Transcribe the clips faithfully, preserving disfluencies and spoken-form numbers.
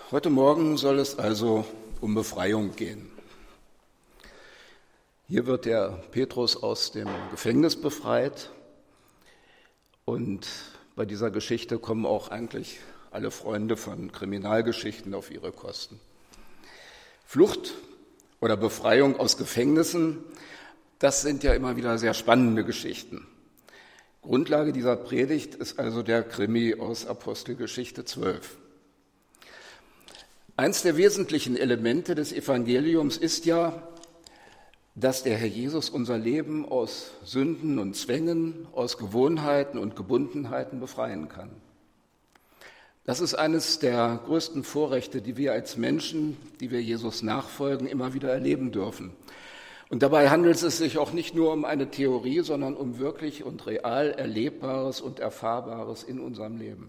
Heute Morgen soll es also um Befreiung gehen. Hier wird der Petrus aus dem Gefängnis befreit und bei dieser Geschichte kommen auch eigentlich alle Freunde von Kriminalgeschichten auf ihre Kosten. Flucht oder Befreiung aus Gefängnissen, das sind ja immer wieder sehr spannende Geschichten. Grundlage dieser Predigt ist also der Krimi aus Apostelgeschichte zwölf. Eins der wesentlichen Elemente des Evangeliums ist ja, dass der Herr Jesus unser Leben aus Sünden und Zwängen, aus Gewohnheiten und Gebundenheiten befreien kann. Das ist eines der größten Vorrechte, die wir als Menschen, die wir Jesus nachfolgen, immer wieder erleben dürfen. Und dabei handelt es sich auch nicht nur um eine Theorie, sondern um wirklich und real Erlebbares und Erfahrbares in unserem Leben.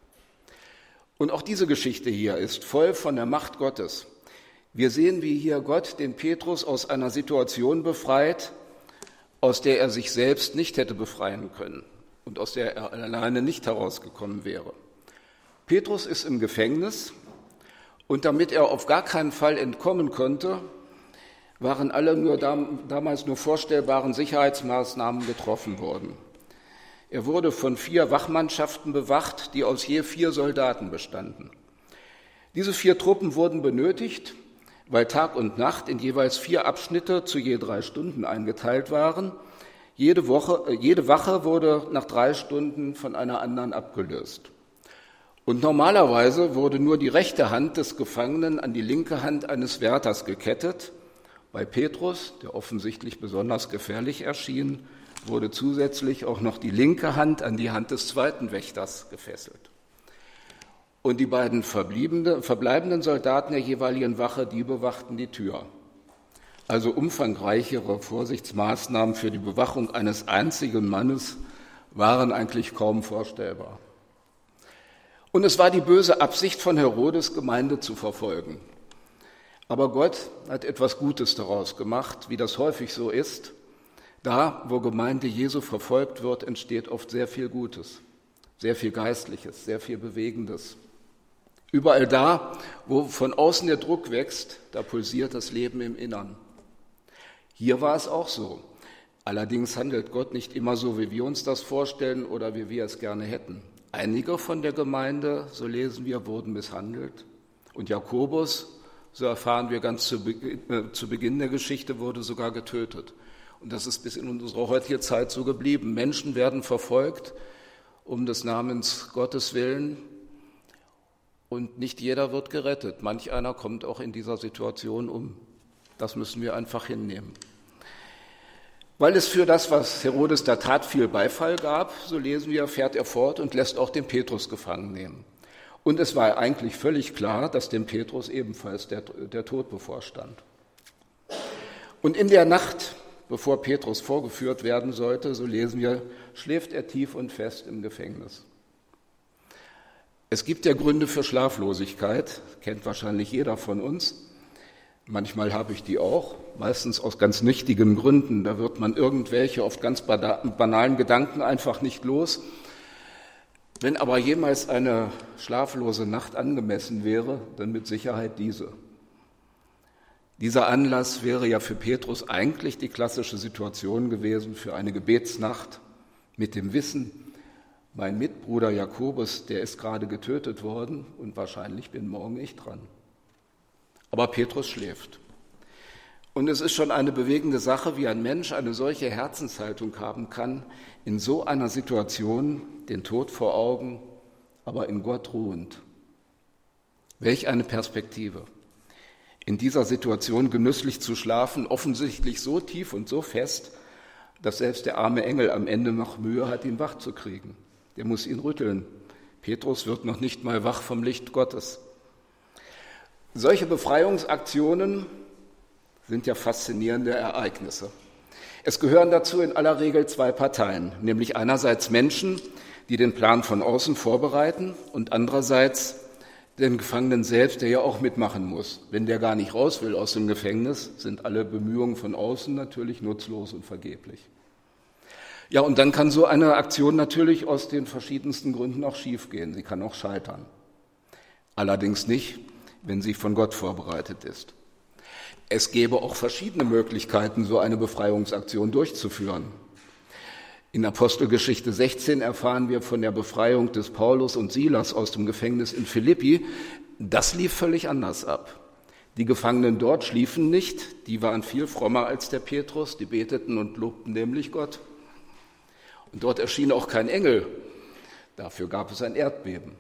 Und auch diese Geschichte hier ist voll von der Macht Gottes. Wir sehen, wie hier Gott den Petrus aus einer Situation befreit, aus der er sich selbst nicht hätte befreien können und aus der er alleine nicht herausgekommen wäre. Petrus ist im Gefängnis und damit er auf gar keinen Fall entkommen konnte, waren alle nur damals nur vorstellbaren Sicherheitsmaßnahmen getroffen worden. Er wurde von vier Wachmannschaften bewacht, die aus je vier Soldaten bestanden. Diese vier Truppen wurden benötigt, weil Tag und Nacht in jeweils vier Abschnitte zu je drei Stunden eingeteilt waren. Jede Woche, jede Wache wurde nach drei Stunden von einer anderen abgelöst. Und normalerweise wurde nur die rechte Hand des Gefangenen an die linke Hand eines Wärters gekettet. Bei Petrus, der offensichtlich besonders gefährlich erschien, wurde zusätzlich auch noch die linke Hand an die Hand des zweiten Wächters gefesselt. Und die beiden verbleibenden Soldaten der jeweiligen Wache, die bewachten die Tür. Also umfangreichere Vorsichtsmaßnahmen für die Bewachung eines einzigen Mannes waren eigentlich kaum vorstellbar. Und es war die böse Absicht von Herodes, Gemeinde zu verfolgen. Aber Gott hat etwas Gutes daraus gemacht, wie das häufig so ist. Da, wo Gemeinde Jesu verfolgt wird, entsteht oft sehr viel Gutes, sehr viel Geistliches, sehr viel Bewegendes. Überall da, wo von außen der Druck wächst, da pulsiert das Leben im Innern. Hier war es auch so. Allerdings handelt Gott nicht immer so, wie wir uns das vorstellen oder wie wir es gerne hätten. Einige von der Gemeinde, so lesen wir, wurden misshandelt. Und Jakobus, so erfahren wir ganz zu Beginn, äh, zu Beginn der Geschichte, wurde sogar getötet. Und das ist bis in unsere heutige Zeit so geblieben. Menschen werden verfolgt um des Namens Gottes willen und nicht jeder wird gerettet. Manch einer kommt auch in dieser Situation um. Das müssen wir einfach hinnehmen. Weil es für das, was Herodes da tat, viel Beifall gab, so lesen wir, fährt er fort und lässt auch den Petrus gefangen nehmen. Und es war eigentlich völlig klar, dass dem Petrus ebenfalls der, der Tod bevorstand. Und in der Nacht, bevor Petrus vorgeführt werden sollte, so lesen wir, schläft er tief und fest im Gefängnis. Es gibt ja Gründe für Schlaflosigkeit, kennt wahrscheinlich jeder von uns. Manchmal habe ich die auch, meistens aus ganz nichtigen Gründen. Da wird man irgendwelche oft ganz banalen Gedanken einfach nicht los. Wenn aber jemals eine schlaflose Nacht angemessen wäre, dann mit Sicherheit diese. Dieser Anlass wäre ja für Petrus eigentlich die klassische Situation gewesen für eine Gebetsnacht mit dem Wissen, mein Mitbruder Jakobus, der ist gerade getötet worden und wahrscheinlich bin morgen ich dran. Aber Petrus schläft. Und es ist schon eine bewegende Sache, wie ein Mensch eine solche Herzenshaltung haben kann, in so einer Situation den Tod vor Augen, aber in Gott ruhend. Welch eine Perspektive. In dieser Situation genüsslich zu schlafen, offensichtlich so tief und so fest, dass selbst der arme Engel am Ende noch Mühe hat, ihn wach zu kriegen. Der muss ihn rütteln. Petrus wird noch nicht mal wach vom Licht Gottes. Solche Befreiungsaktionen sind ja faszinierende Ereignisse. Es gehören dazu in aller Regel zwei Parteien, nämlich einerseits Menschen, die den Plan von außen vorbereiten und andererseits den Gefangenen selbst, der ja auch mitmachen muss. Wenn der gar nicht raus will aus dem Gefängnis, sind alle Bemühungen von außen natürlich nutzlos und vergeblich. Ja, und dann kann so eine Aktion natürlich aus den verschiedensten Gründen auch schiefgehen. Sie kann auch scheitern. Allerdings nicht, wenn sie von Gott vorbereitet ist. Es gäbe auch verschiedene Möglichkeiten, so eine Befreiungsaktion durchzuführen. In Apostelgeschichte sechzehn erfahren wir von der Befreiung des Paulus und Silas aus dem Gefängnis in Philippi. Das lief völlig anders ab. Die Gefangenen dort schliefen nicht, die waren viel frommer als der Petrus, die beteten und lobten nämlich Gott. Und dort erschien auch kein Engel, dafür gab es ein Erdbeben.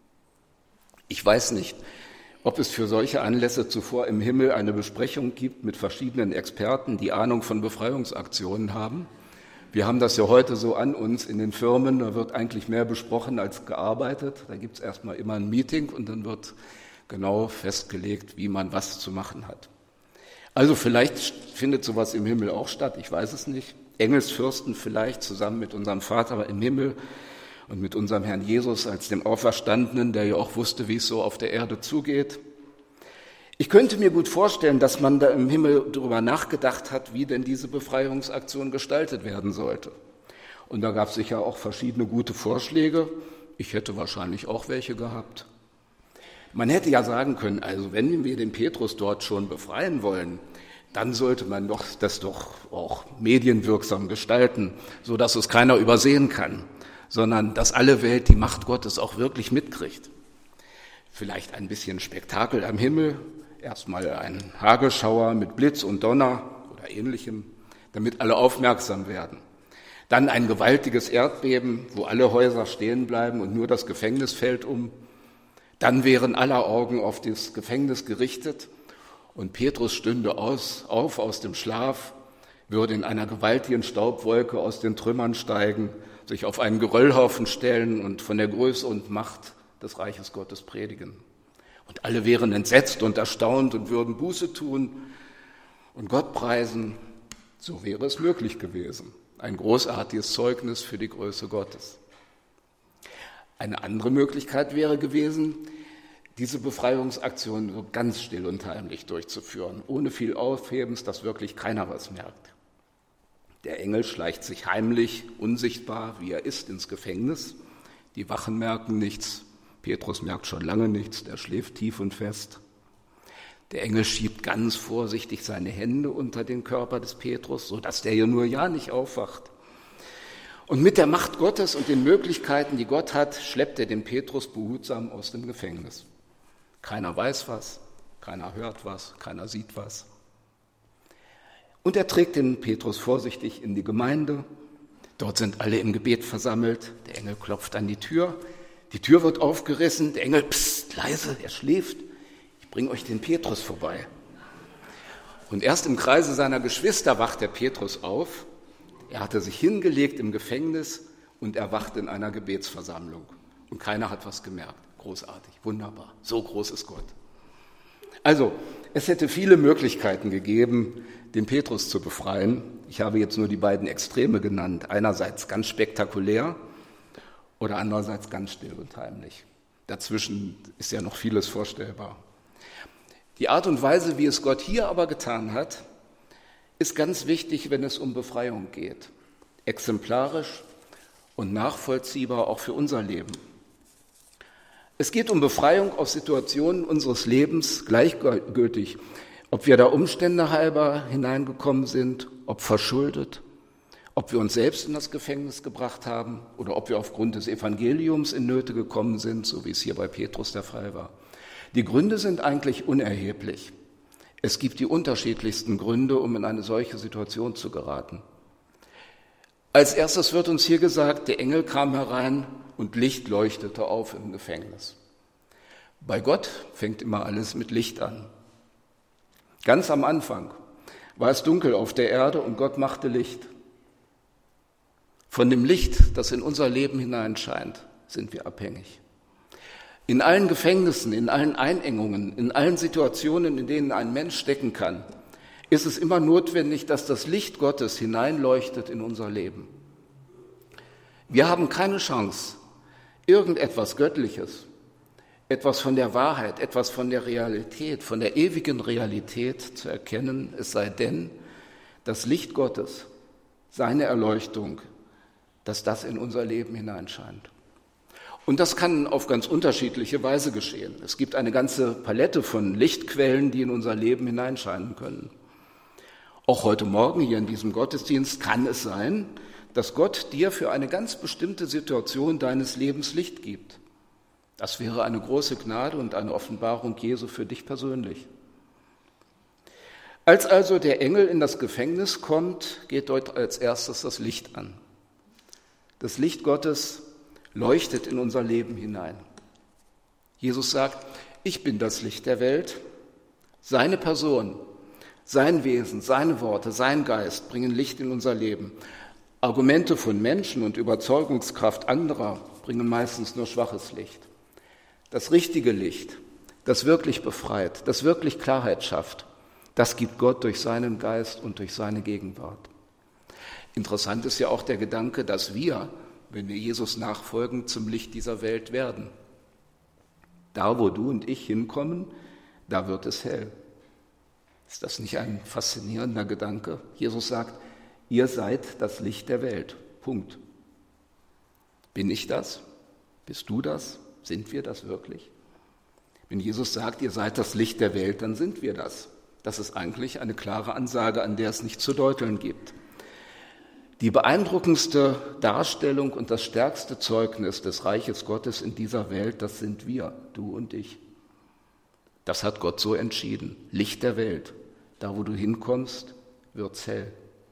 Ich weiß nicht, ob es für solche Anlässe zuvor im Himmel eine Besprechung gibt mit verschiedenen Experten, die Ahnung von Befreiungsaktionen haben. Wir haben das ja heute so an uns in den Firmen, da wird eigentlich mehr besprochen als gearbeitet. Da gibt es erstmal immer ein Meeting und dann wird genau festgelegt, wie man was zu machen hat. Also vielleicht findet sowas im Himmel auch statt, ich weiß es nicht. Engelsfürsten vielleicht zusammen mit unserem Vater im Himmel und mit unserem Herrn Jesus als dem Auferstandenen, der ja auch wusste, wie es so auf der Erde zugeht. Ich könnte mir gut vorstellen, dass man da im Himmel darüber nachgedacht hat, wie denn diese Befreiungsaktion gestaltet werden sollte. Und da gab es sicher auch verschiedene gute Vorschläge. Ich hätte wahrscheinlich auch welche gehabt. Man hätte ja sagen können, also wenn wir den Petrus dort schon befreien wollen, dann sollte man doch das doch auch medienwirksam gestalten, so dass es keiner übersehen kann, sondern dass alle Welt die Macht Gottes auch wirklich mitkriegt. Vielleicht ein bisschen Spektakel am Himmel, erstmal ein Hagelschauer mit Blitz und Donner oder Ähnlichem, damit alle aufmerksam werden. Dann ein gewaltiges Erdbeben, wo alle Häuser stehen bleiben und nur das Gefängnis fällt um. Dann wären aller Augen auf das Gefängnis gerichtet und Petrus stünde aus, auf aus dem Schlaf, würde in einer gewaltigen Staubwolke aus den Trümmern steigen, sich auf einen Geröllhaufen stellen und von der Größe und Macht des Reiches Gottes predigen. Und alle wären entsetzt und erstaunt und würden Buße tun und Gott preisen. So wäre es möglich gewesen. Ein großartiges Zeugnis für die Größe Gottes. Eine andere Möglichkeit wäre gewesen, diese Befreiungsaktion so ganz still und heimlich durchzuführen, ohne viel Aufhebens, dass wirklich keiner was merkt. Der Engel schleicht sich heimlich, unsichtbar, wie er ist, ins Gefängnis. Die Wachen merken nichts, Petrus merkt schon lange nichts, der schläft tief und fest. Der Engel schiebt ganz vorsichtig seine Hände unter den Körper des Petrus, sodass der ja nur ja nicht aufwacht. Und mit der Macht Gottes und den Möglichkeiten, die Gott hat, schleppt er den Petrus behutsam aus dem Gefängnis. Keiner weiß was, keiner hört was, keiner sieht was. Und er trägt den Petrus vorsichtig in die Gemeinde. Dort sind alle im Gebet versammelt. Der Engel klopft an die Tür. Die Tür wird aufgerissen. Der Engel, psst, leise, er schläft. Ich bringe euch den Petrus vorbei. Und erst im Kreise seiner Geschwister wacht der Petrus auf. Er hatte sich hingelegt im Gefängnis und erwacht in einer Gebetsversammlung. Und keiner hat was gemerkt. Großartig, wunderbar, so groß ist Gott. Also, es hätte viele Möglichkeiten gegeben, den Petrus zu befreien. Ich habe jetzt nur die beiden Extreme genannt. Einerseits ganz spektakulär oder andererseits ganz still und heimlich. Dazwischen ist ja noch vieles vorstellbar. Die Art und Weise, wie es Gott hier aber getan hat, ist ganz wichtig, wenn es um Befreiung geht. Exemplarisch und nachvollziehbar auch für unser Leben. Es geht um Befreiung aus Situationen unseres Lebens, gleichgültig, ob wir da Umstände halber hineingekommen sind, ob verschuldet, ob wir uns selbst in das Gefängnis gebracht haben oder ob wir aufgrund des Evangeliums in Nöte gekommen sind, so wie es hier bei Petrus der Fall war. Die Gründe sind eigentlich unerheblich. Es gibt die unterschiedlichsten Gründe, um in eine solche Situation zu geraten. Als erstes wird uns hier gesagt, der Engel kam herein und Licht leuchtete auf im Gefängnis. Bei Gott fängt immer alles mit Licht an. Ganz am Anfang war es dunkel auf der Erde und Gott machte Licht. Von dem Licht, das in unser Leben hineinscheint, sind wir abhängig. In allen Gefängnissen, in allen Einengungen, in allen Situationen, in denen ein Mensch stecken kann, ist es immer notwendig, dass das Licht Gottes hineinleuchtet in unser Leben. Wir haben keine Chance, irgendetwas Göttliches, etwas von der Wahrheit, etwas von der Realität, von der ewigen Realität zu erkennen, es sei denn, das Licht Gottes, seine Erleuchtung, dass das in unser Leben hineinscheint. Und das kann auf ganz unterschiedliche Weise geschehen. Es gibt eine ganze Palette von Lichtquellen, die in unser Leben hineinscheinen können. Auch heute Morgen hier in diesem Gottesdienst kann es sein, dass Gott dir für eine ganz bestimmte Situation deines Lebens Licht gibt. Das wäre eine große Gnade und eine Offenbarung Jesu für dich persönlich. Als also der Engel in das Gefängnis kommt, geht dort als erstes das Licht an. Das Licht Gottes leuchtet in unser Leben hinein. Jesus sagt, ich bin das Licht der Welt. Seine Person, sein Wesen, seine Worte, sein Geist bringen Licht in unser Leben. Argumente von Menschen und Überzeugungskraft anderer bringen meistens nur schwaches Licht. Das richtige Licht, das wirklich befreit, das wirklich Klarheit schafft, das gibt Gott durch seinen Geist und durch seine Gegenwart. Interessant ist ja auch der Gedanke, dass wir, wenn wir Jesus nachfolgen, zum Licht dieser Welt werden. Da, wo du und ich hinkommen, da wird es hell. Ist das nicht ein faszinierender Gedanke? Jesus sagt, ihr seid das Licht der Welt. Punkt. Bin ich das? Bist du das? Sind wir das wirklich? Wenn Jesus sagt, ihr seid das Licht der Welt, dann sind wir das. Das ist eigentlich eine klare Ansage, an der es nicht zu deuteln gibt. Die beeindruckendste Darstellung und das stärkste Zeugnis des Reiches Gottes in dieser Welt, das sind wir, du und ich. Das hat Gott so entschieden. Licht der Welt. Da, wo du hinkommst, wird's hell.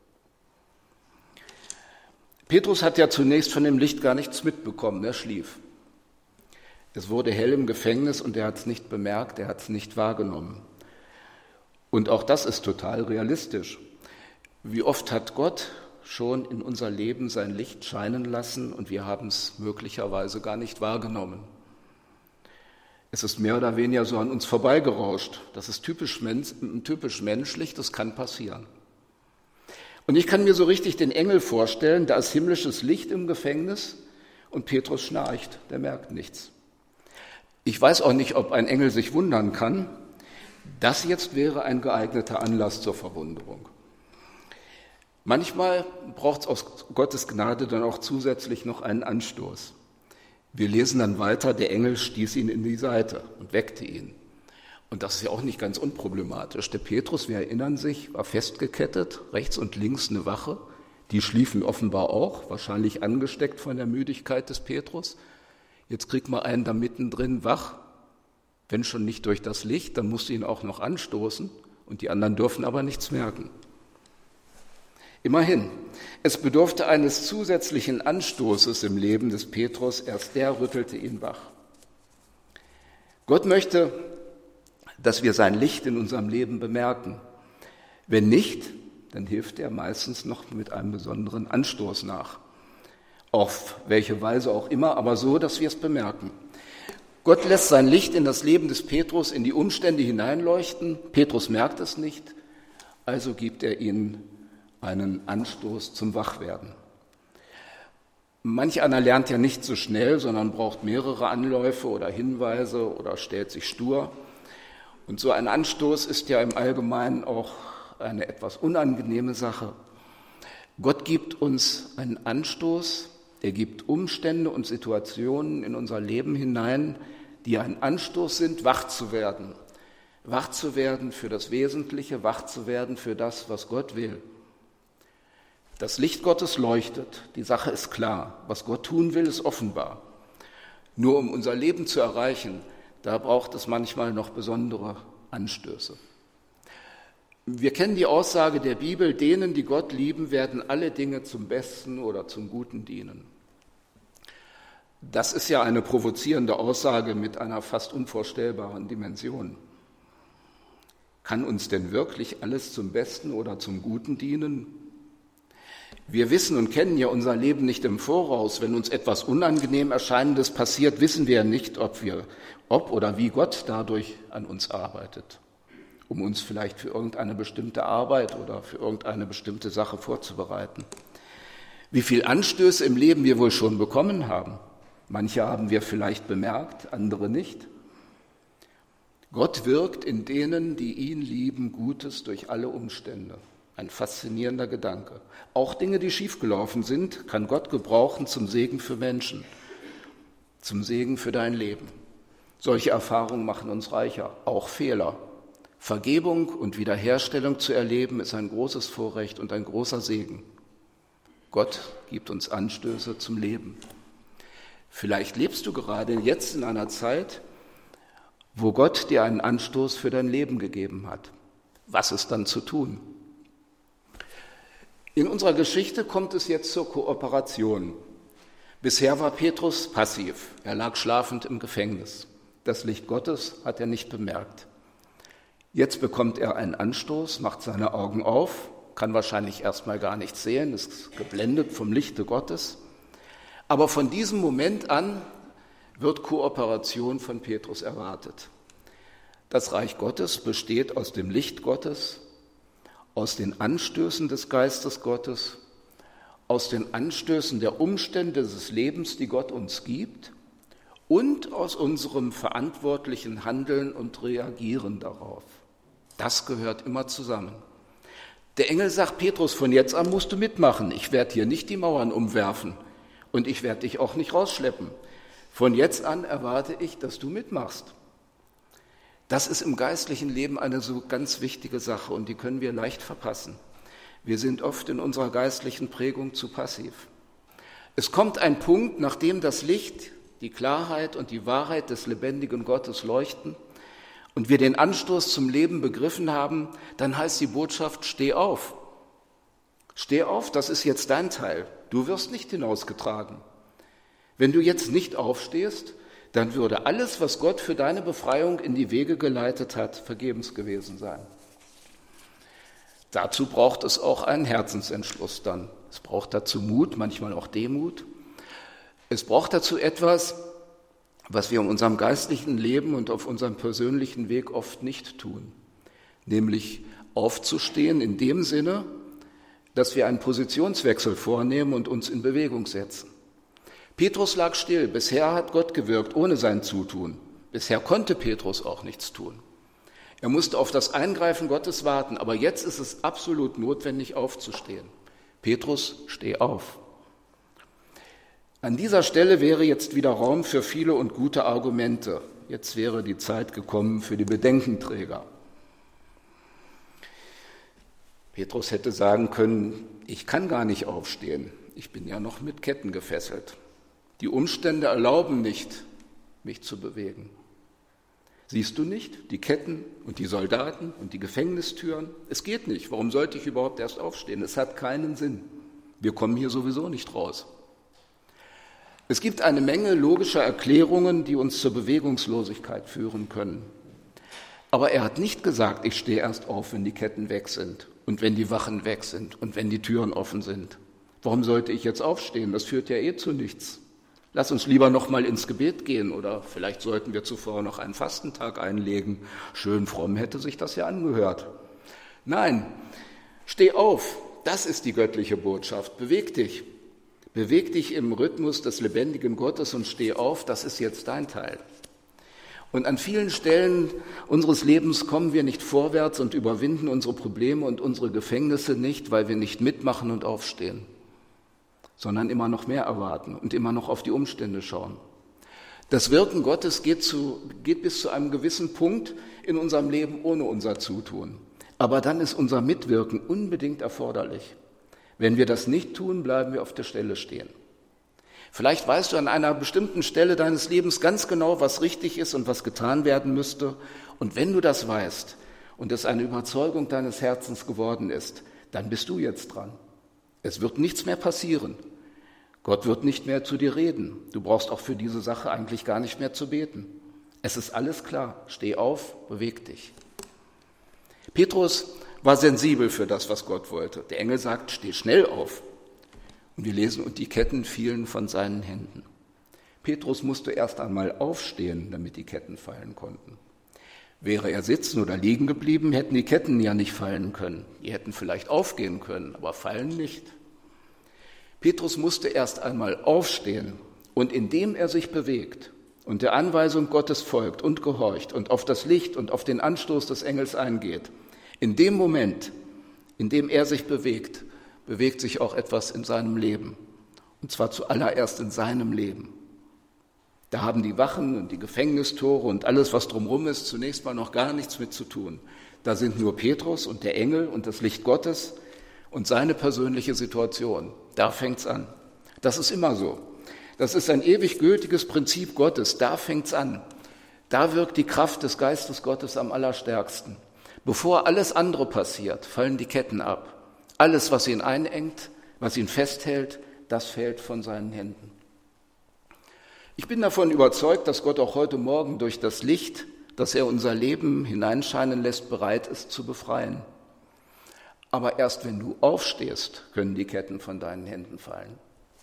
Petrus hat ja zunächst von dem Licht gar nichts mitbekommen. Er schlief. Es wurde hell im Gefängnis und er hat es nicht bemerkt, er hat es nicht wahrgenommen. Und auch das ist total realistisch. Wie oft hat Gott schon in unser Leben sein Licht scheinen lassen und wir haben es möglicherweise gar nicht wahrgenommen. Es ist mehr oder weniger so an uns vorbeigerauscht. Das ist typisch, typisch menschlich, das kann passieren. Und ich kann mir so richtig den Engel vorstellen, da ist himmlisches Licht im Gefängnis und Petrus schnarcht, der merkt nichts. Ich weiß auch nicht, ob ein Engel sich wundern kann. Das jetzt wäre ein geeigneter Anlass zur Verwunderung. Manchmal braucht es aus Gottes Gnade dann auch zusätzlich noch einen Anstoß. Wir lesen dann weiter, der Engel stieß ihn in die Seite und weckte ihn. Und das ist ja auch nicht ganz unproblematisch. Der Petrus, wir erinnern sich, war festgekettet, rechts und links eine Wache. Die schliefen offenbar auch, wahrscheinlich angesteckt von der Müdigkeit des Petrus. Jetzt kriegt man einen da mittendrin wach. Wenn schon nicht durch das Licht, dann musst du ihn auch noch anstoßen und die anderen dürfen aber nichts merken. Immerhin, es bedurfte eines zusätzlichen Anstoßes im Leben des Petrus, erst der rüttelte ihn wach. Gott möchte, dass wir sein Licht in unserem Leben bemerken. Wenn nicht, dann hilft er meistens noch mit einem besonderen Anstoß nach. Auf welche Weise auch immer, aber so, dass wir es bemerken. Gott lässt sein Licht in das Leben des Petrus, in die Umstände hineinleuchten. Petrus merkt es nicht, also gibt er ihm einen Anstoß zum Wachwerden. Manch einer lernt ja nicht so schnell, sondern braucht mehrere Anläufe oder Hinweise oder stellt sich stur. Und so ein Anstoß ist ja im Allgemeinen auch eine etwas unangenehme Sache. Gott gibt uns einen Anstoß, er gibt Umstände und Situationen in unser Leben hinein, die ein Anstoß sind, wach zu werden. Wach zu werden für das Wesentliche, wach zu werden für das, was Gott will. Das Licht Gottes leuchtet, die Sache ist klar. Was Gott tun will, ist offenbar. Nur um unser Leben zu erreichen, da braucht es manchmal noch besondere Anstöße. Wir kennen die Aussage der Bibel, denen, die Gott lieben, werden alle Dinge zum Besten oder zum Guten dienen. Das ist ja eine provozierende Aussage mit einer fast unvorstellbaren Dimension. Kann uns denn wirklich alles zum Besten oder zum Guten dienen? Wir wissen und kennen ja unser Leben nicht im Voraus. Wenn uns etwas unangenehm Erscheinendes passiert, wissen wir nicht, ob wir, ob oder wie Gott dadurch an uns arbeitet, um uns vielleicht für irgendeine bestimmte Arbeit oder für irgendeine bestimmte Sache vorzubereiten. Wie viel Anstöße im Leben wir wohl schon bekommen haben. Manche haben wir vielleicht bemerkt, andere nicht. Gott wirkt in denen, die ihn lieben, Gutes durch alle Umstände. Ein faszinierender Gedanke. Auch Dinge, die schiefgelaufen sind, kann Gott gebrauchen zum Segen für Menschen. zum Segen für dein Leben. Solche Erfahrungen machen uns reicher, auch Fehler. Vergebung und Wiederherstellung zu erleben, ist ein großes Vorrecht und ein großer Segen. Gott gibt uns Anstöße zum Leben. Vielleicht lebst du gerade jetzt in einer Zeit, wo Gott dir einen Anstoß für dein Leben gegeben hat. Was ist dann zu tun? In unserer Geschichte kommt es jetzt zur Kooperation. Bisher war Petrus passiv. Er lag schlafend im Gefängnis. Das Licht Gottes hat er nicht bemerkt. Jetzt bekommt er einen Anstoß, macht seine Augen auf, kann wahrscheinlich erstmal gar nichts sehen, ist geblendet vom Lichte Gottes. Aber von diesem Moment an wird Kooperation von Petrus erwartet. Das Reich Gottes besteht aus dem Licht Gottes, aus den Anstößen des Geistes Gottes, aus den Anstößen der Umstände des Lebens, die Gott uns gibt, und aus unserem verantwortlichen Handeln und Reagieren darauf. Das gehört immer zusammen. Der Engel sagt Petrus, von jetzt an musst du mitmachen. Ich werde hier nicht die Mauern umwerfen und ich werde dich auch nicht rausschleppen. Von jetzt an erwarte ich, dass du mitmachst. Das ist im geistlichen Leben eine so ganz wichtige Sache und die können wir leicht verpassen. Wir sind oft in unserer geistlichen Prägung zu passiv. Es kommt ein Punkt, nachdem das Licht, die Klarheit und die Wahrheit des lebendigen Gottes leuchten und wir den Anstoß zum Leben begriffen haben, dann heißt die Botschaft, steh auf. Steh auf, das ist jetzt dein Teil. Du wirst nicht hinausgetragen. Wenn du jetzt nicht aufstehst, dann würde alles, was Gott für deine Befreiung in die Wege geleitet hat, vergebens gewesen sein. Dazu braucht es auch einen Herzensentschluss dann. Es braucht dazu Mut, manchmal auch Demut. Es braucht dazu etwas, was wir in unserem geistlichen Leben und auf unserem persönlichen Weg oft nicht tun, nämlich aufzustehen in dem Sinne, dass wir einen Positionswechsel vornehmen und uns in Bewegung setzen. Petrus lag still, bisher hat Gott gewirkt, ohne sein Zutun. Bisher konnte Petrus auch nichts tun. Er musste auf das Eingreifen Gottes warten, aber jetzt ist es absolut notwendig, aufzustehen. Petrus, steh auf. An dieser Stelle wäre jetzt wieder Raum für viele und gute Argumente. Jetzt wäre die Zeit gekommen für die Bedenkenträger. Petrus hätte sagen können, ich kann gar nicht aufstehen, ich bin ja noch mit Ketten gefesselt. Die Umstände erlauben nicht, mich zu bewegen. Siehst du nicht, die Ketten und die Soldaten und die Gefängnistüren? Es geht nicht, warum sollte ich überhaupt erst aufstehen? Es hat keinen Sinn, wir kommen hier sowieso nicht raus. Es gibt eine Menge logischer Erklärungen, die uns zur Bewegungslosigkeit führen können. Aber er hat nicht gesagt, ich stehe erst auf, wenn die Ketten weg sind und wenn die Wachen weg sind und wenn die Türen offen sind. Warum sollte ich jetzt aufstehen? Das führt ja eh zu nichts. Lass uns lieber noch mal ins Gebet gehen oder vielleicht sollten wir zuvor noch einen Fastentag einlegen. Schön fromm hätte sich das ja angehört. Nein, steh auf, das ist die göttliche Botschaft. Beweg dich. Beweg dich im Rhythmus des lebendigen Gottes und steh auf, das ist jetzt dein Teil. Und an vielen Stellen unseres Lebens kommen wir nicht vorwärts und überwinden unsere Probleme und unsere Gefängnisse nicht, weil wir nicht mitmachen und aufstehen, sondern immer noch mehr erwarten und immer noch auf die Umstände schauen. Das Wirken Gottes geht, zu, geht bis zu einem gewissen Punkt in unserem Leben ohne unser Zutun. Aber dann ist unser Mitwirken unbedingt erforderlich. Wenn wir das nicht tun, bleiben wir auf der Stelle stehen. Vielleicht weißt du an einer bestimmten Stelle deines Lebens ganz genau, was richtig ist und was getan werden müsste. Und wenn du das weißt und es eine Überzeugung deines Herzens geworden ist, dann bist du jetzt dran. Es wird nichts mehr passieren. Gott wird nicht mehr zu dir reden. Du brauchst auch für diese Sache eigentlich gar nicht mehr zu beten. Es ist alles klar. Steh auf, beweg dich. Petrus war sensibel für das, was Gott wollte. Der Engel sagt, steh schnell auf. Und wir lesen, und die Ketten fielen von seinen Händen. Petrus musste erst einmal aufstehen, damit die Ketten fallen konnten. Wäre er sitzen oder liegen geblieben, hätten die Ketten ja nicht fallen können. Die hätten vielleicht aufgehen können, aber fallen nicht. Petrus musste erst einmal aufstehen und indem er sich bewegt und der Anweisung Gottes folgt und gehorcht und auf das Licht und auf den Anstoß des Engels eingeht, in dem Moment, in dem er sich bewegt, bewegt sich auch etwas in seinem Leben. Und zwar zuallererst in seinem Leben. Da haben die Wachen und die Gefängnistore und alles, was drumherum ist, zunächst mal noch gar nichts mit zu tun. Da sind nur Petrus und der Engel und das Licht Gottes und seine persönliche Situation. Da fängt's an. Das ist immer so. Das ist ein ewig gültiges Prinzip Gottes. Da fängt's an. Da wirkt die Kraft des Geistes Gottes am allerstärksten. Bevor alles andere passiert, fallen die Ketten ab. Alles, was ihn einengt, was ihn festhält, das fällt von seinen Händen. Ich bin davon überzeugt, dass Gott auch heute Morgen durch das Licht, das er unser Leben hineinscheinen lässt, bereit ist zu befreien. Aber erst wenn du aufstehst, können die Ketten von deinen Händen fallen.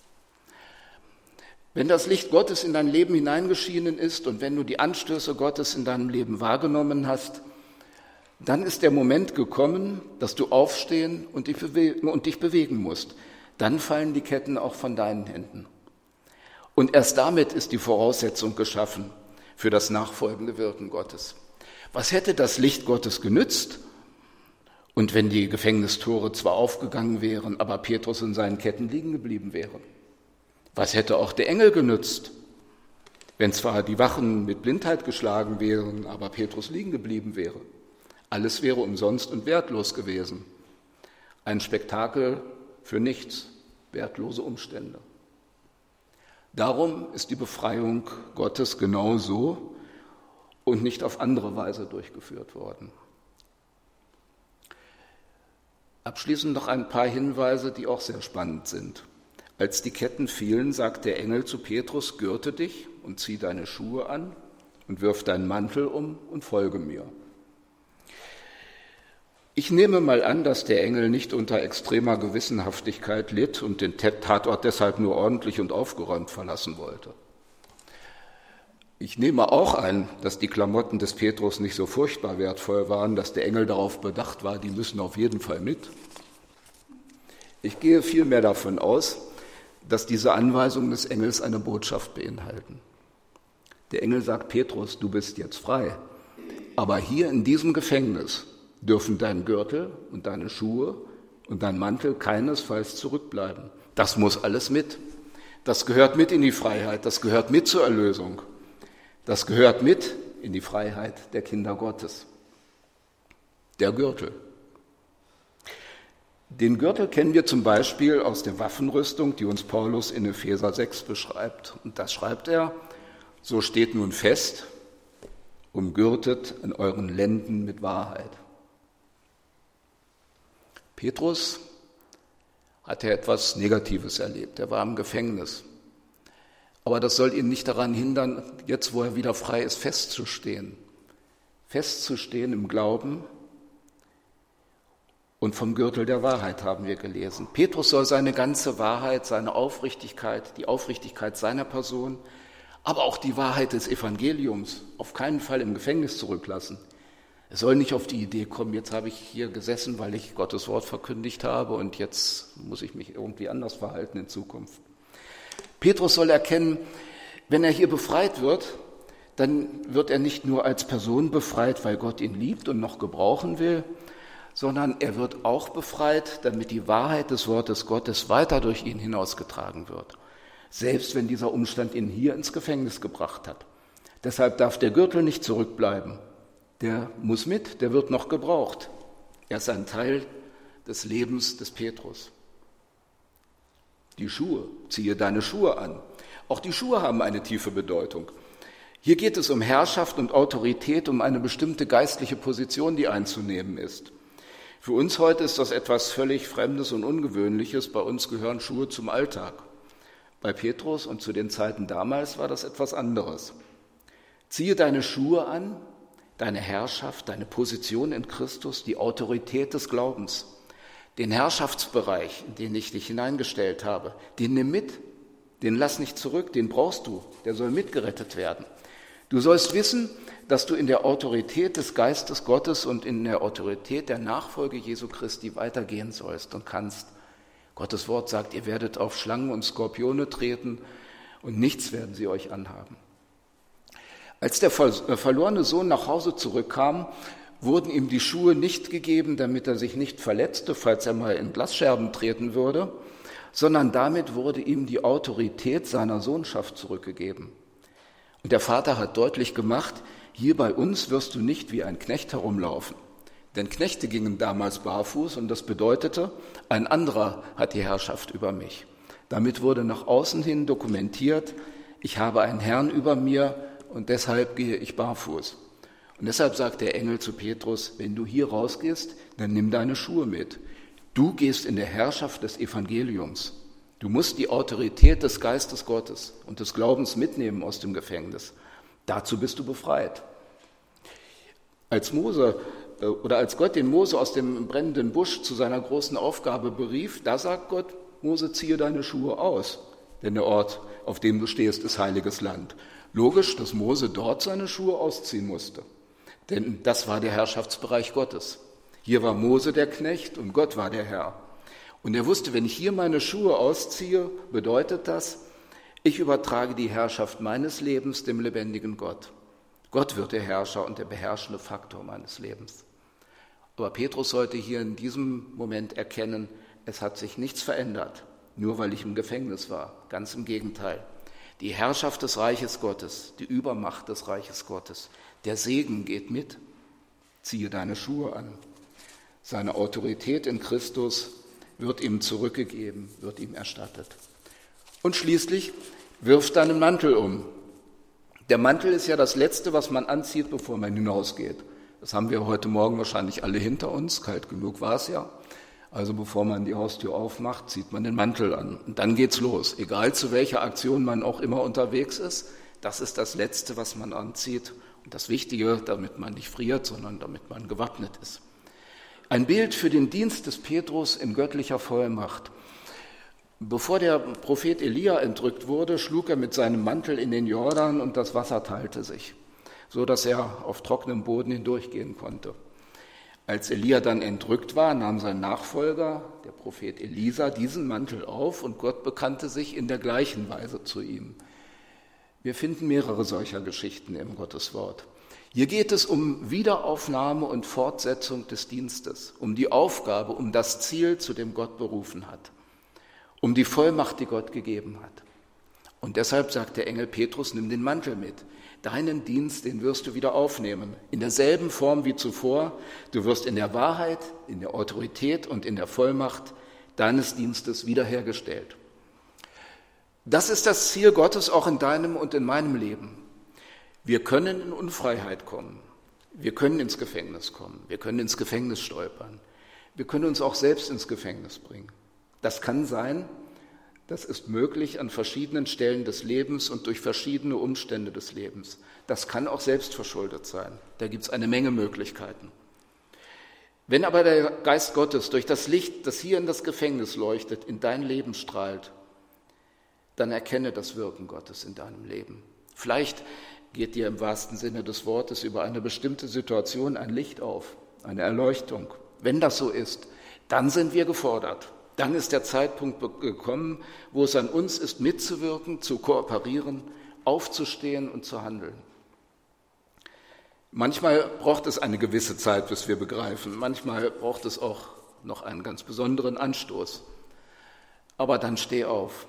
Wenn das Licht Gottes in dein Leben hineingeschienen ist und wenn du die Anstöße Gottes in deinem Leben wahrgenommen hast, dann ist der Moment gekommen, dass du aufstehen und dich bewegen, und dich bewegen musst. Dann fallen die Ketten auch von deinen Händen. Und erst damit ist die Voraussetzung geschaffen für das nachfolgende Wirken Gottes. Was hätte das Licht Gottes genützt? Und wenn die Gefängnistore zwar aufgegangen wären, aber Petrus in seinen Ketten liegen geblieben wäre? Was hätte auch der Engel genützt, wenn zwar die Wachen mit Blindheit geschlagen wären, aber Petrus liegen geblieben wäre? Alles wäre umsonst und wertlos gewesen. Ein Spektakel für nichts, wertlose Umstände. Darum ist die Befreiung Gottes genau so und nicht auf andere Weise durchgeführt worden. Abschließend noch ein paar Hinweise, die auch sehr spannend sind. Als die Ketten fielen, sagt der Engel zu Petrus: Gürte dich und zieh deine Schuhe an und wirf deinen Mantel um und folge mir. Ich nehme mal an, dass der Engel nicht unter extremer Gewissenhaftigkeit litt und den Tatort deshalb nur ordentlich und aufgeräumt verlassen wollte. Ich nehme auch an, dass die Klamotten des Petrus nicht so furchtbar wertvoll waren, dass der Engel darauf bedacht war, die müssen auf jeden Fall mit. Ich gehe vielmehr davon aus, dass diese Anweisungen des Engels eine Botschaft beinhalten. Der Engel sagt: Petrus, du bist jetzt frei, aber hier in diesem Gefängnis dürfen dein Gürtel und deine Schuhe und dein Mantel keinesfalls zurückbleiben. Das muss alles mit. Das gehört mit in die Freiheit, das gehört mit zur Erlösung. Das gehört mit in die Freiheit der Kinder Gottes. Der Gürtel. Den Gürtel kennen wir zum Beispiel aus der Waffenrüstung, die uns Paulus in Epheser sechs beschreibt. Und das schreibt er: So steht nun fest, umgürtet an euren Lenden mit Wahrheit. Petrus hatte etwas Negatives erlebt. Er war im Gefängnis. Aber das soll ihn nicht daran hindern, jetzt, wo er wieder frei ist, festzustehen. Festzustehen im Glauben und vom Gürtel der Wahrheit haben wir gelesen. Petrus soll seine ganze Wahrheit, seine Aufrichtigkeit, die Aufrichtigkeit seiner Person, aber auch die Wahrheit des Evangeliums auf keinen Fall im Gefängnis zurücklassen. Er soll nicht auf die Idee kommen, jetzt habe ich hier gesessen, weil ich Gottes Wort verkündigt habe und jetzt muss ich mich irgendwie anders verhalten in Zukunft. Petrus soll erkennen, wenn er hier befreit wird, dann wird er nicht nur als Person befreit, weil Gott ihn liebt und noch gebrauchen will, sondern er wird auch befreit, damit die Wahrheit des Wortes Gottes weiter durch ihn hinausgetragen wird, selbst wenn dieser Umstand ihn hier ins Gefängnis gebracht hat. Deshalb darf der Gürtel nicht zurückbleiben. Der muss mit, der wird noch gebraucht. Er ist ein Teil des Lebens des Petrus. Die Schuhe, ziehe deine Schuhe an. Auch die Schuhe haben eine tiefe Bedeutung. Hier geht es um Herrschaft und Autorität, um eine bestimmte geistliche Position, die einzunehmen ist. Für uns heute ist das etwas völlig Fremdes und Ungewöhnliches. Bei uns gehören Schuhe zum Alltag. Bei Petrus und zu den Zeiten damals war das etwas anderes. Ziehe deine Schuhe an, deine Herrschaft, deine Position in Christus, die Autorität des Glaubens, den Herrschaftsbereich, in den ich dich hineingestellt habe, den nimm mit, den lass nicht zurück, den brauchst du, der soll mitgerettet werden. Du sollst wissen, dass du in der Autorität des Geistes Gottes und in der Autorität der Nachfolge Jesu Christi weitergehen sollst und kannst. Gottes Wort sagt, ihr werdet auf Schlangen und Skorpione treten und nichts werden sie euch anhaben. Als der verlorene Sohn nach Hause zurückkam, wurden ihm die Schuhe nicht gegeben, damit er sich nicht verletzte, falls er mal in Glasscherben treten würde, sondern damit wurde ihm die Autorität seiner Sohnschaft zurückgegeben. Und der Vater hat deutlich gemacht, hier bei uns wirst du nicht wie ein Knecht herumlaufen. Denn Knechte gingen damals barfuß und das bedeutete, ein anderer hat die Herrschaft über mich. Damit wurde nach außen hin dokumentiert, ich habe einen Herrn über mir und deshalb gehe ich barfuß. Und deshalb sagt der Engel zu Petrus, wenn du hier rausgehst, dann nimm deine Schuhe mit. Du gehst in der Herrschaft des Evangeliums. Du musst die Autorität des Geistes Gottes und des Glaubens mitnehmen aus dem Gefängnis. Dazu bist du befreit. Als Mose oder als Gott den Mose aus dem brennenden Busch zu seiner großen Aufgabe berief, da sagt Gott, Mose, ziehe deine Schuhe aus, denn der Ort, auf dem du stehst, ist heiliges Land. Logisch, dass Mose dort seine Schuhe ausziehen musste, denn das war der Herrschaftsbereich Gottes. Hier war Mose der Knecht und Gott war der Herr. Und er wusste, wenn ich hier meine Schuhe ausziehe, bedeutet das, ich übertrage die Herrschaft meines Lebens dem lebendigen Gott. Gott wird der Herrscher und der beherrschende Faktor meines Lebens. Aber Petrus sollte hier in diesem Moment erkennen, es hat sich nichts verändert, nur weil ich im Gefängnis war. Ganz im Gegenteil. Die Herrschaft des Reiches Gottes, die Übermacht des Reiches Gottes, der Segen geht mit. Ziehe deine Schuhe an. Seine Autorität in Christus wird ihm zurückgegeben, wird ihm erstattet. Und schließlich, wirf deinen Mantel um. Der Mantel ist ja das Letzte, was man anzieht, bevor man hinausgeht. Das haben wir heute Morgen wahrscheinlich alle hinter uns, kalt genug war es ja. Also bevor man die Haustür aufmacht, zieht man den Mantel an. Und dann geht's los, egal zu welcher Aktion man auch immer unterwegs ist. Das ist das Letzte, was man anzieht. Und das Wichtige, damit man nicht friert, sondern damit man gewappnet ist. Ein Bild für den Dienst des Petrus in göttlicher Vollmacht. Bevor der Prophet Elia entrückt wurde, schlug er mit seinem Mantel in den Jordan und das Wasser teilte sich, so dass er auf trockenem Boden hindurchgehen konnte. Als Elia dann entrückt war, nahm sein Nachfolger, der Prophet Elisa, diesen Mantel auf und Gott bekannte sich in der gleichen Weise zu ihm. Wir finden mehrere solcher Geschichten im Gotteswort. Hier geht es um Wiederaufnahme und Fortsetzung des Dienstes, um die Aufgabe, um das Ziel, zu dem Gott berufen hat, um die Vollmacht, die Gott gegeben hat. Und deshalb sagt der Engel Petrus, nimm den Mantel mit. Deinen Dienst, den wirst du wieder aufnehmen, in derselben Form wie zuvor. Du wirst in der Wahrheit, in der Autorität und in der Vollmacht deines Dienstes wiederhergestellt. Das ist das Ziel Gottes auch in deinem und in meinem Leben. Wir können in Unfreiheit kommen, wir können ins Gefängnis kommen, wir können ins Gefängnis stolpern, wir können uns auch selbst ins Gefängnis bringen. Das kann sein, das ist möglich an verschiedenen Stellen des Lebens und durch verschiedene Umstände des Lebens. Das kann auch selbstverschuldet sein, da gibt es eine Menge Möglichkeiten. Wenn aber der Geist Gottes durch das Licht, das hier in das Gefängnis leuchtet, in dein Leben strahlt, dann erkenne das Wirken Gottes in deinem Leben. Vielleicht geht dir im wahrsten Sinne des Wortes über eine bestimmte Situation ein Licht auf, eine Erleuchtung. Wenn das so ist, dann sind wir gefordert. Dann ist der Zeitpunkt gekommen, wo es an uns ist, mitzuwirken, zu kooperieren, aufzustehen und zu handeln. Manchmal braucht es eine gewisse Zeit, bis wir begreifen. Manchmal braucht es auch noch einen ganz besonderen Anstoß. Aber dann steh auf.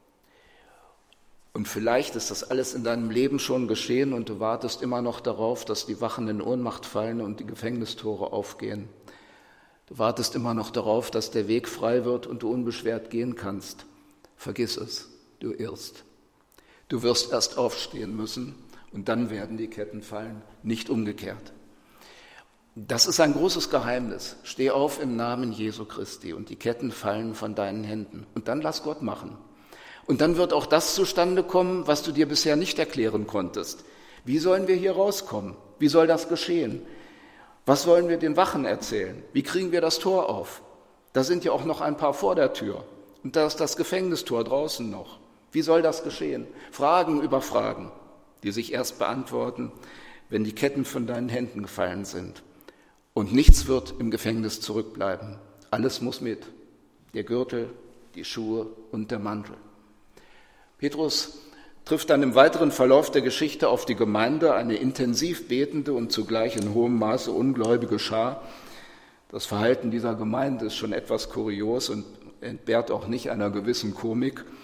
Und vielleicht ist das alles in deinem Leben schon geschehen und du wartest immer noch darauf, dass die Wachen in Ohnmacht fallen und die Gefängnistore aufgehen. Du wartest immer noch darauf, dass der Weg frei wird und du unbeschwert gehen kannst. Vergiss es, du irrst. Du wirst erst aufstehen müssen und dann werden die Ketten fallen, nicht umgekehrt. Das ist ein großes Geheimnis. Steh auf im Namen Jesu Christi und die Ketten fallen von deinen Händen. Und dann lass Gott machen. Und dann wird auch das zustande kommen, was du dir bisher nicht erklären konntest. Wie sollen wir hier rauskommen? Wie soll das geschehen? Was wollen wir den Wachen erzählen? Wie kriegen wir das Tor auf? Da sind ja auch noch ein paar vor der Tür. Und da ist das Gefängnistor draußen noch. Wie soll das geschehen? Fragen über Fragen, die sich erst beantworten, wenn die Ketten von deinen Händen gefallen sind. Und nichts wird im Gefängnis zurückbleiben. Alles muss mit. Der Gürtel, die Schuhe und der Mantel. Petrus trifft dann im weiteren Verlauf der Geschichte auf die Gemeinde, eine intensiv betende und zugleich in hohem Maße ungläubige Schar. Das Verhalten dieser Gemeinde ist schon etwas kurios und entbehrt auch nicht einer gewissen Komik.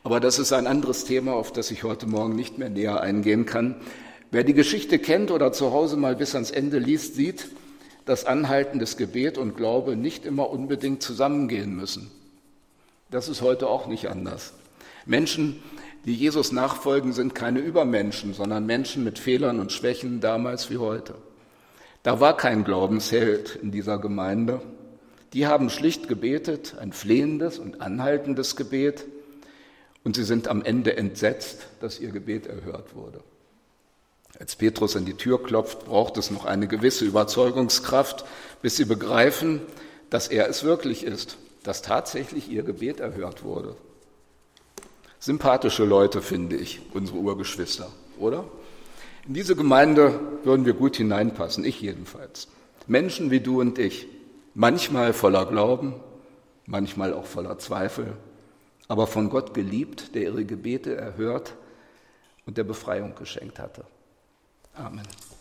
Aber das ist ein anderes Thema, auf das ich heute Morgen nicht mehr näher eingehen kann. Wer die Geschichte kennt oder zu Hause mal bis ans Ende liest, sieht, dass anhaltendes Gebet und Glaube nicht immer unbedingt zusammengehen müssen. Das ist heute auch nicht anders. Menschen, die Jesus nachfolgen, sind keine Übermenschen, sondern Menschen mit Fehlern und Schwächen, damals wie heute. Da war kein Glaubensheld in dieser Gemeinde. Die haben schlicht gebetet, ein flehendes und anhaltendes Gebet, und sie sind am Ende entsetzt, dass ihr Gebet erhört wurde. Als Petrus an die Tür klopft, braucht es noch eine gewisse Überzeugungskraft, bis sie begreifen, dass er es wirklich ist, dass tatsächlich ihr Gebet erhört wurde. Sympathische Leute, finde ich, unsere Urgeschwister, oder? In diese Gemeinde würden wir gut hineinpassen, ich jedenfalls. Menschen wie du und ich, manchmal voller Glauben, manchmal auch voller Zweifel, aber von Gott geliebt, der ihre Gebete erhört und der Befreiung geschenkt hatte. Amen.